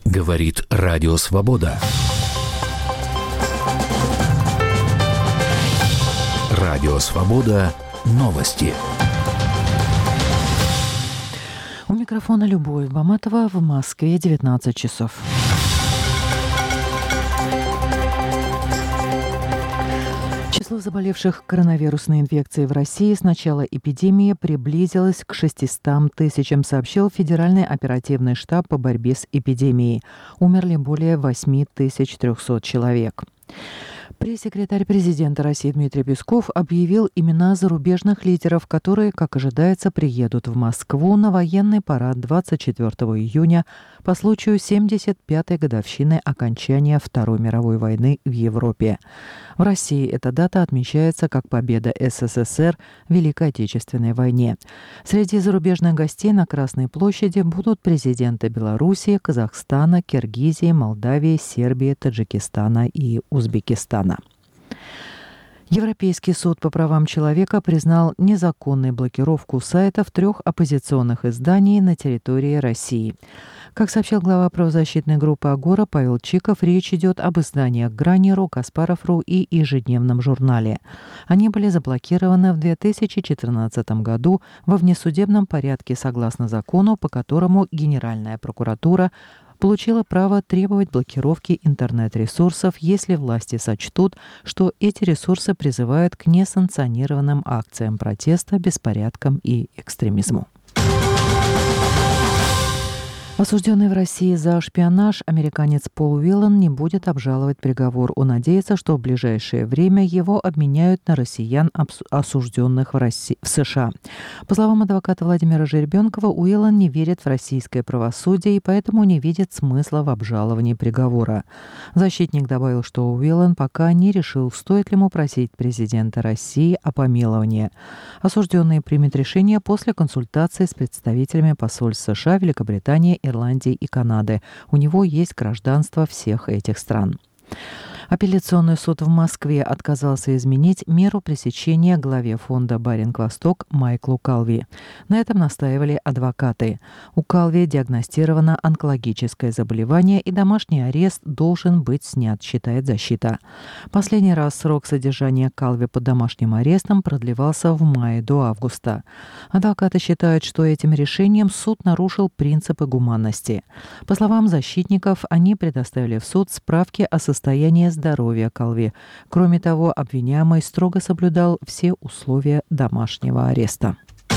Говорит Радио Свобода. Радио Свобода. Новости. У микрофона Любовь Баматова, в Москве 19 часов. Число заболевших коронавирусной инфекцией в России с начала эпидемии приблизилось к 600 тысячам, сообщил Федеральный оперативный штаб по борьбе с эпидемией. Умерли более 8300 человек. Пресс-секретарь президента России Дмитрий Песков объявил имена зарубежных лидеров, которые, как ожидается, приедут в Москву на военный парад 24 июня по случаю 75-й годовщины окончания Второй мировой войны в Европе. В России эта дата отмечается как победа СССР в Великой Отечественной войне. Среди зарубежных гостей на Красной площади будут президенты Белоруссии, Казахстана, Киргизии, Молдавии, Сербии, Таджикистана и Узбекистана. Европейский суд по правам человека признал незаконной блокировку сайтов 3 оппозиционных изданий на территории России. Как сообщил глава правозащитной группы «Агора» Павел Чиков, речь идет об изданиях «Грани.ру», «Каспаров.ру» и «Ежедневном журнале». Они были заблокированы в 2014 году во внесудебном порядке согласно закону, по которому Генеральная прокуратура получила право требовать блокировки интернет-ресурсов, если власти сочтут, что эти ресурсы призывают к несанкционированным акциям протеста, беспорядкам и экстремизму. Осужденный в России за шпионаж американец Пол Уиллан не будет обжаловать приговор. Он надеется, что в ближайшее время его обменяют на россиян, осужденных в США. По словам адвоката Владимира Жеребенкова, Уиллан не верит в российское правосудие и поэтому не видит смысла в обжаловании приговора. Защитник добавил, что Уиллан пока не решил, стоит ли ему просить президента России о помиловании. Осужденный примет решение после консультации с представителями посольств США, Великобритании, Ирландии и Канады. У него есть гражданство всех этих стран. Апелляционный суд в Москве отказался изменить меру пресечения главе фонда «Баринг-Восток» Майклу Калви. На этом настаивали адвокаты. У Калви диагностировано онкологическое заболевание, и домашний арест должен быть снят, считает защита. Последний раз срок содержания Калви под домашним арестом продлевался в мае до августа. Адвокаты считают, что этим решением суд нарушил принципы гуманности. По словам защитников, они предоставили в суд справки о состоянии здоровья Калви. Кроме того, обвиняемый строго соблюдал все условия домашнего ареста.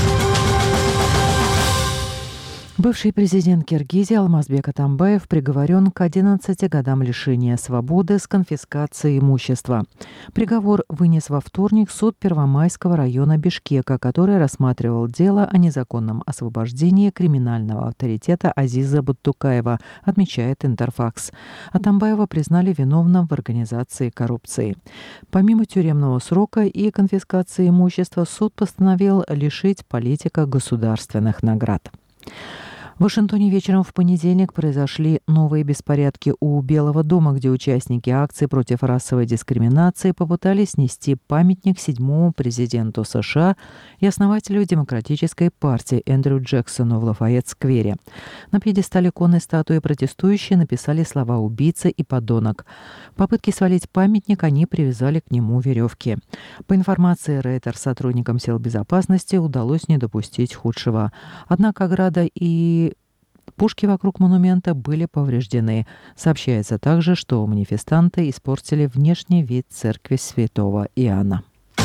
Бывший президент Киргизии Алмазбек Атамбаев приговорен к 11 годам лишения свободы с конфискацией имущества. Приговор вынес во вторник суд Первомайского района Бишкека, который рассматривал дело о незаконном освобождении криминального авторитета Азиза Буттукаева, отмечает Интерфакс. Атамбаева признали виновным в организации коррупции. Помимо тюремного срока и конфискации имущества, суд постановил лишить политика государственных наград. В Вашингтоне вечером в понедельник произошли новые беспорядки у Белого дома, где участники акции против расовой дискриминации попытались снести памятник 7-му президенту США и основателю Демократической партии Эндрю Джексону в Лафайет-сквере. На пьедестале конной статуи протестующие написали слова «убийца» и «подонок». В попытке свалить памятник они привязали к нему веревки. По информации Рейтер, сотрудникам сил безопасности удалось не допустить худшего. Однако ограда и пушки вокруг монумента были повреждены. Сообщается также, что манифестанты испортили внешний вид церкви святого Иоанна.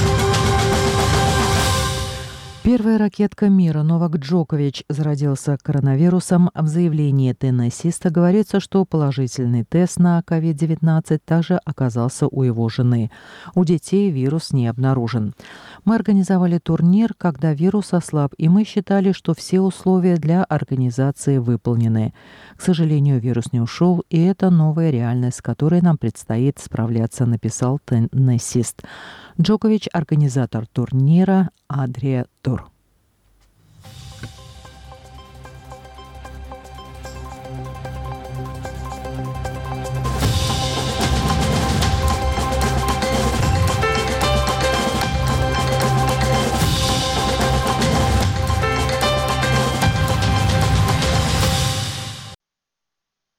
Первая ракетка мира Новак Джокович заразился коронавирусом. В заявлении теннисиста говорится, что положительный тест на COVID-19 также оказался у его жены. У детей вирус не обнаружен. Мы организовали турнир, когда вирус ослаб, и мы считали, что все условия для организации выполнены. К сожалению, вирус не ушел, и это новая реальность, с которой нам предстоит справляться, написал теннисист. Джокович – организатор турнира Адриа Тур.